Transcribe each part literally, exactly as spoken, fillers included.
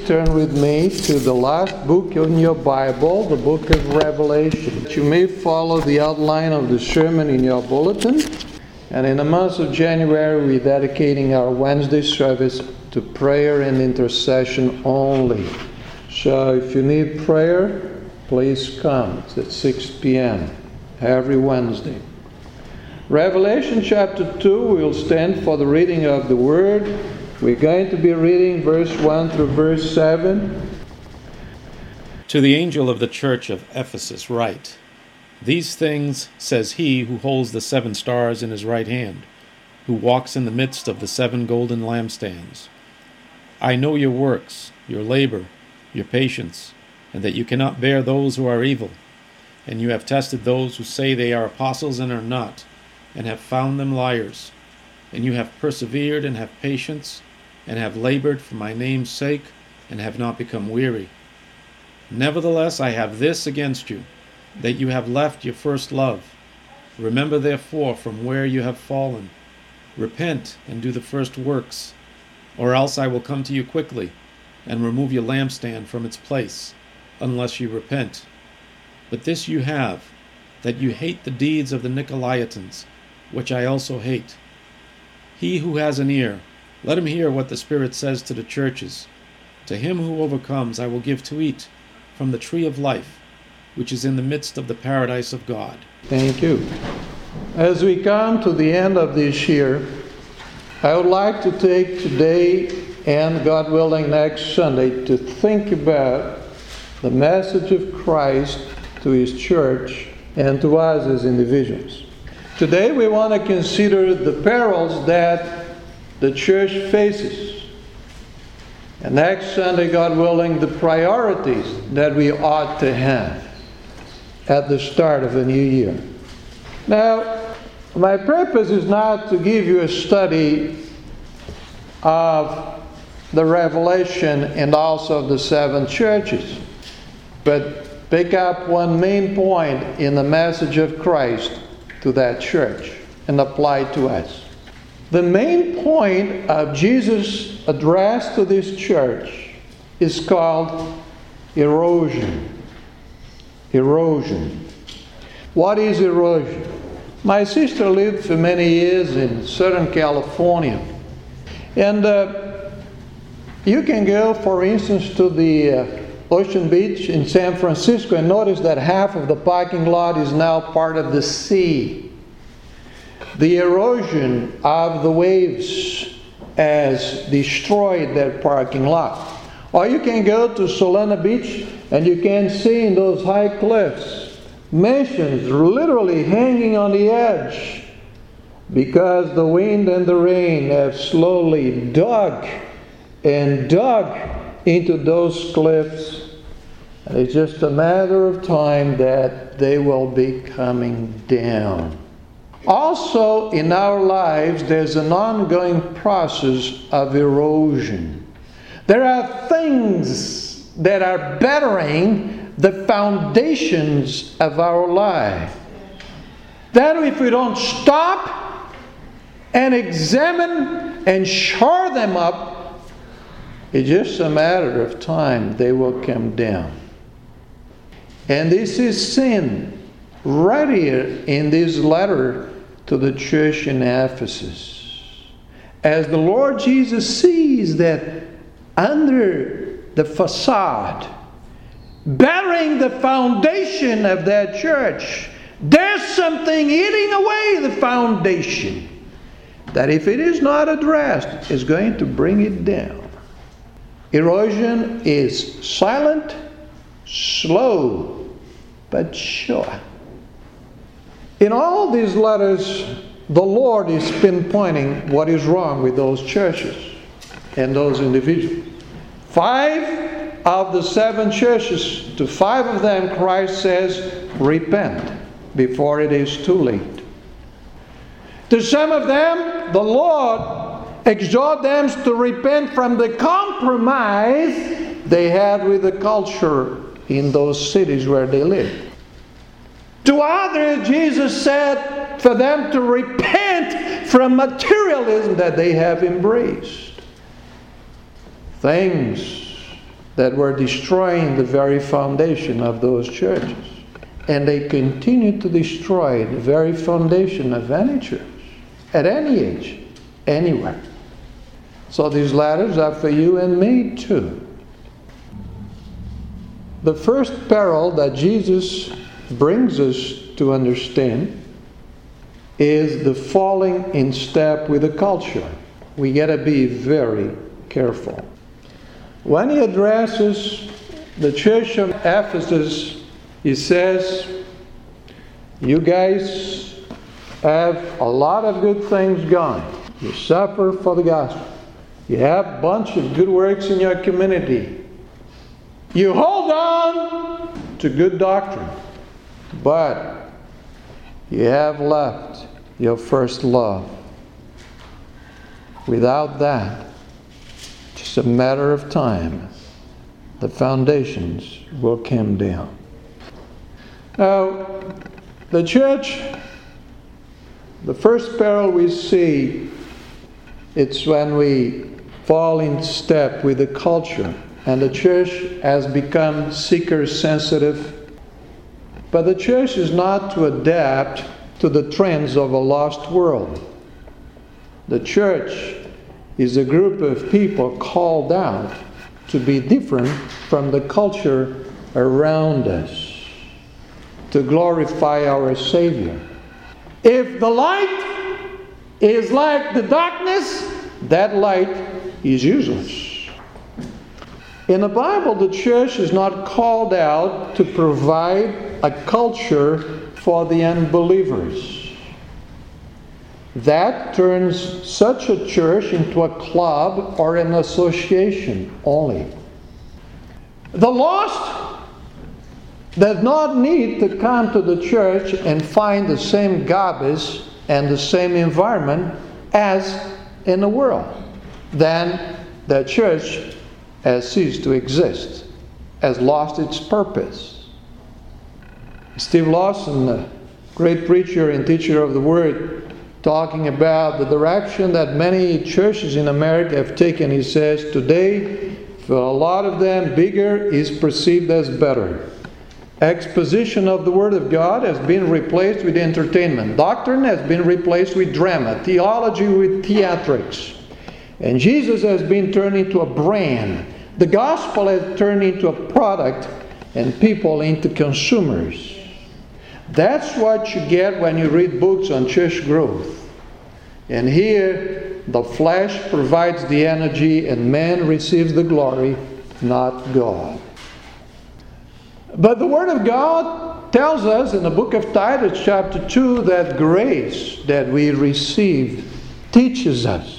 turn with me to the last book in your Bible, the book of Revelation. You may follow the outline of the sermon in your bulletin. And in the month of January, we're dedicating our Wednesday service to prayer and intercession only. So if you need prayer, please come. It's at six p.m. every Wednesday. Revelation chapter two will stand for the reading of the Word. We're going to be reading verse one through verse seven. To the angel of the church of Ephesus write, These things says he who holds the seven stars in his right hand, who walks in the midst of the seven golden lampstands. I know your works, your labor, your patience, and that you cannot bear those who are evil. And you have tested those who say they are apostles and are not, and have found them liars. And you have persevered and have patience, and have labored for my name's sake, and have not become weary. Nevertheless, I have this against you, that you have left your first love. Remember therefore from where you have fallen. Repent and do the first works, or else I will come to you quickly, and remove your lampstand from its place, unless you repent. But this you have, that you hate the deeds of the Nicolaitans, which I also hate. He who has an ear, let him hear what the Spirit says to the churches. To him who overcomes I will give to eat from the tree of life, which is in the midst of the paradise of God. Thank you. As we come to the end of this year, I would like to take today and, God willing, next Sunday to think about the message of Christ to His church and to us as individuals. Today we want to consider the perils that the church faces. And next Sunday, God willing, the priorities that we ought to have at the start of a new year. Now, my purpose is not to give you a study of the Revelation and also the seven churches, but pick up one main point in the message of Christ to that church and apply it to us. The main point of Jesus' address to this church is called erosion. Erosion. What is erosion? My sister lived for many years in Southern California. And uh, you can go, for instance, to the uh, Ocean Beach in San Francisco and notice that half of the parking lot is now part of the sea. The erosion of the waves has destroyed that parking lot. Or you can go to Solana Beach and you can see in those high cliffs mansions literally hanging on the edge because the wind and the rain have slowly dug and dug into those cliffs. And it's just a matter of time that they will be coming down. Also, in our lives, there's an ongoing process of erosion. There are things that are bettering the foundations of our life. That if we don't stop and examine and shore them up, it's just a matter of time they will come down. And this is sin right here in this letter to the church in Ephesus. As the Lord Jesus sees that under the facade, bearing the foundation of that church, there's something eating away the foundation that if it is not addressed is going to bring it down. Erosion is silent, slow, but sure. In all these letters, the Lord is pinpointing what is wrong with those churches and those individuals. Five of the seven churches, to five of them, Christ says, repent before it is too late. To some of them, the Lord exhorts them to repent from the compromise they had with the culture in those cities where they lived. To others, Jesus said for them to repent from materialism that they have embraced. Things that were destroying the very foundation of those churches. And they continue to destroy the very foundation of any church, at any age, anywhere. So these letters are for you and me too. The first peril that Jesus brings us to understand is the falling in step with the culture. We got to be very careful. When he addresses the church of Ephesus, he says, you guys have a lot of good things going. You suffer for the gospel. You have a bunch of good works in your community. You hold on to good doctrine. But you have left your first love. Without that, just a matter of time, the foundations will come down. Now, the church, the first peril we see, it's when we fall in step with the culture, and the church has become seeker-sensitive. But the church is not to adapt to the trends of a lost world. The church is a group of people called out to be different from the culture around us, to glorify our Savior. If the light is like the darkness, that light is useless. In the Bible, the church is not called out to provide a culture for the unbelievers. That turns such a church into a club or an association only. The lost does not need to come to the church and find the same garbage and the same environment as in the world. Then the church has ceased to exist, has lost its purpose. Steve Lawson, a great preacher and teacher of the Word, talking about the direction that many churches in America have taken, he says, today, for a lot of them, bigger is perceived as better. Exposition of the Word of God has been replaced with entertainment. Doctrine has been replaced with drama. Theology with theatrics. And Jesus has been turned into a brand. The gospel has turned into a product and people into consumers. That's what you get when you read books on church growth. And here, the flesh provides the energy and man receives the glory, not God. But the Word of God tells us in the book of Titus chapter two that grace that we receive teaches us.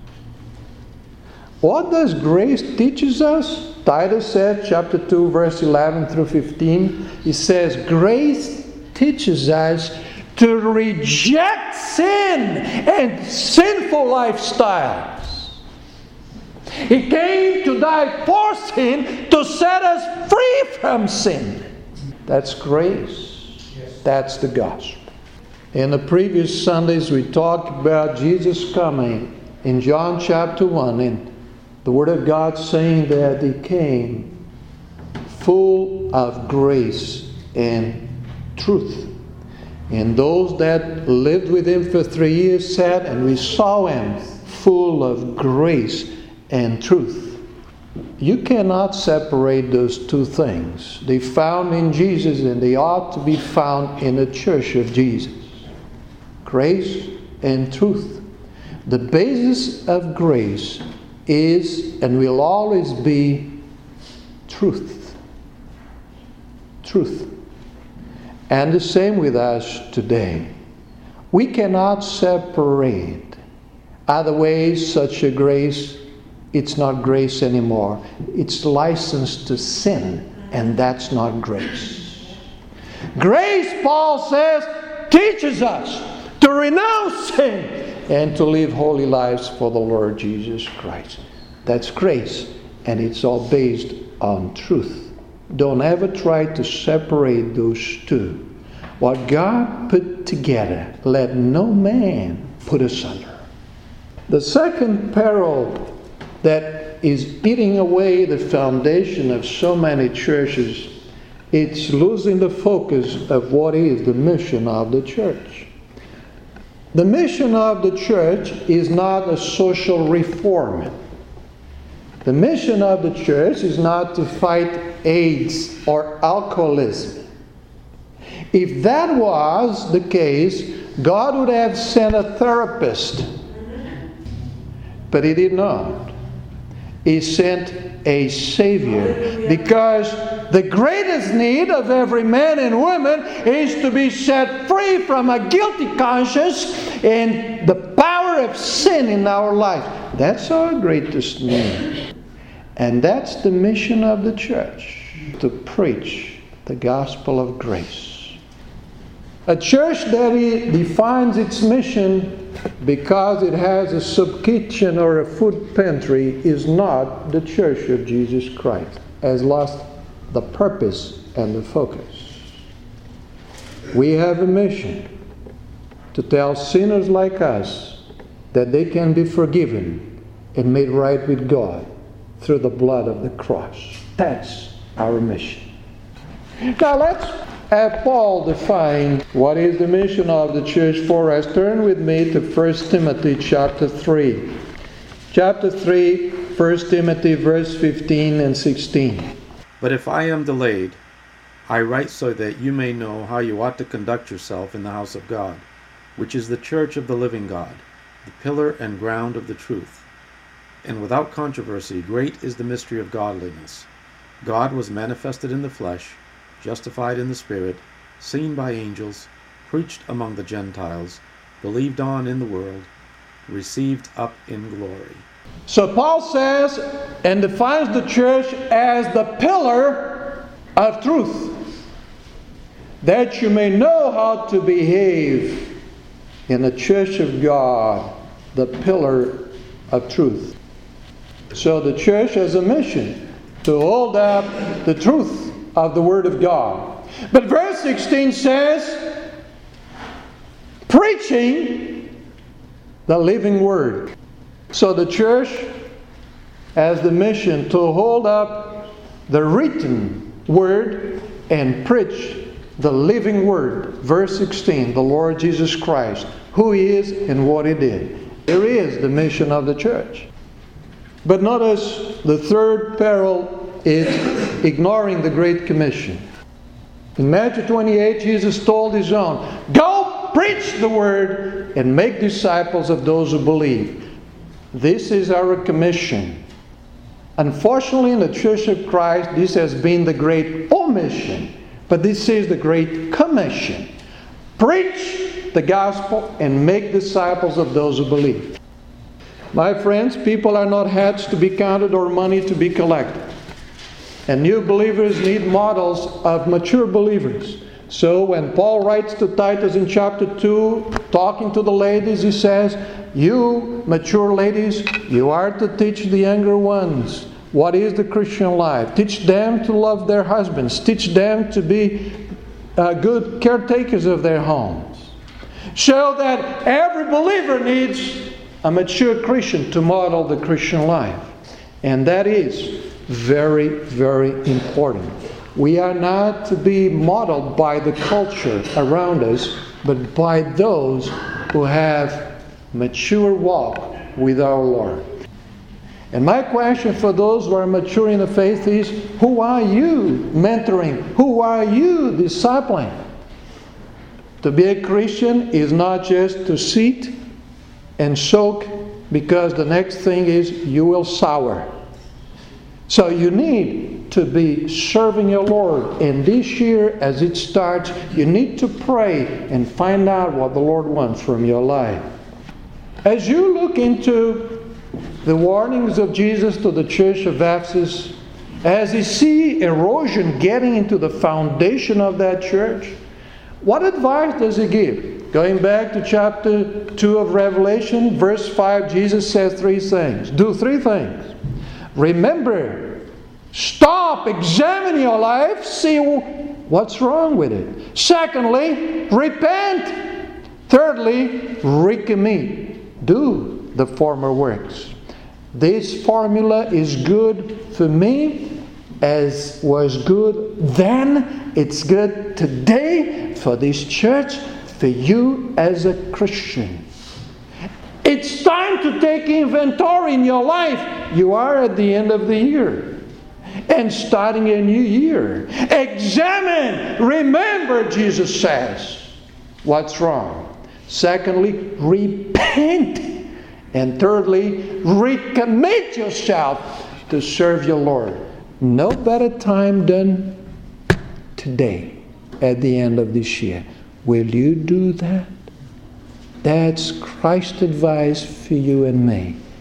What does grace teaches us? Titus said, chapter two, verse eleven through fifteen, he says, grace teaches us to reject sin and sinful lifestyles. He came to die for sin to set us free from sin. That's grace. That's the gospel. In the previous Sundays we talked about Jesus coming in John chapter one, and the Word of God saying that He came full of grace and truth. And those that lived with Him for three years said, and we saw Him full of grace and truth. You cannot separate those two things. They found in Jesus and they ought to be found in the church of Jesus. Grace and truth. The basis of grace is and will always be truth. Truth. And the same with us today. We cannot separate. Otherwise, such a grace, it's not grace anymore. It's license to sin, and that's not grace. Grace, Paul says, teaches us to renounce sin and to live holy lives for the Lord Jesus Christ. That's grace, and it's all based on truth. Don't ever try to separate those two. What God put together, let no man put asunder. The second peril that is eating away the foundation of so many churches. It's losing the focus of what is the mission of the church. The mission of the church is not a social reform. The mission of the church is not to fight AIDS or alcoholism. If that was the case, God would have sent a therapist. But He did not. He sent a Savior, because the greatest need of every man and woman is to be set free from a guilty conscience and the power of sin in our life. That's our greatest need. And that's the mission of the church, to preach the gospel of grace. A church that defines its mission because it has a soup kitchen or a food pantry is not the Church of Jesus Christ. Has lost the purpose and the focus. We have a mission to tell sinners like us that they can be forgiven and made right with God through the blood of the cross. That's our mission. Now let's have Paul define what is the mission of the church for us. Turn with me to First Timothy chapter three. Chapter three, First Timothy verse fifteen and sixteen. But if I am delayed, I write so that you may know how you ought to conduct yourself in the house of God, which is the church of the living God, the pillar and ground of the truth. And without controversy, great is the mystery of godliness. God was manifested in the flesh, justified in the Spirit, seen by angels, preached among the Gentiles, believed on in the world, received up in glory. So Paul says and defines the church as the pillar of truth, that you may know how to behave in the church of God, the pillar of truth. So the church has a mission to hold up the truth of the Word of God. But verse sixteen says, preaching the living Word. So the church has the mission to hold up the written Word and preach the living Word. Verse sixteen, the Lord Jesus Christ, who He is and what He did. There is the mission of the church. But notice the third peril is ignoring the Great Commission. In Matthew twenty-eight, Jesus told His own, go preach the Word and make disciples of those who believe. This is our commission. Unfortunately, in the Church of Christ, this has been the great omission. But this is the great commission. Preach the gospel and make disciples of those who believe. My friends, people are not heads to be counted or money to be collected. And new believers need models of mature believers. So when Paul writes to Titus in chapter two, talking to the ladies, he says, you mature ladies, you are to teach the younger ones what is the Christian life. Teach them to love their husbands. Teach them to be uh, good caretakers of their homes. So that every believer needs a mature Christian to model the Christian life. And that is very, very important. We are not to be modeled by the culture around us, but by those who have mature walk with our Lord. And my question for those who are mature in the faith is, who are you mentoring? Who are you discipling? To be a Christian is not just to sit and soak, because the next thing is you will sour. So you need to be serving your Lord. And this year, as it starts, you need to pray and find out what the Lord wants from your life. As you look into the warnings of Jesus to the church of Ephesus, as you see erosion getting into the foundation of that church, what advice does He give? Going back to chapter two of Revelation, verse five, Jesus says three things. Do three things. Remember, stop, examine your life, see what's wrong with it. Secondly, repent. Thirdly, recommit. Do the former works. This formula is good for me, as was good then. It's good today for this church, for you as a Christian. It's time to take inventory in your life. You are at the end of the year and starting a new year. Examine. Remember, Jesus says, what's wrong. Secondly, repent. And thirdly, recommit yourself to serve your Lord. No better time than today, at the end of this year. Will you do that? That's Christ's advice for you and me.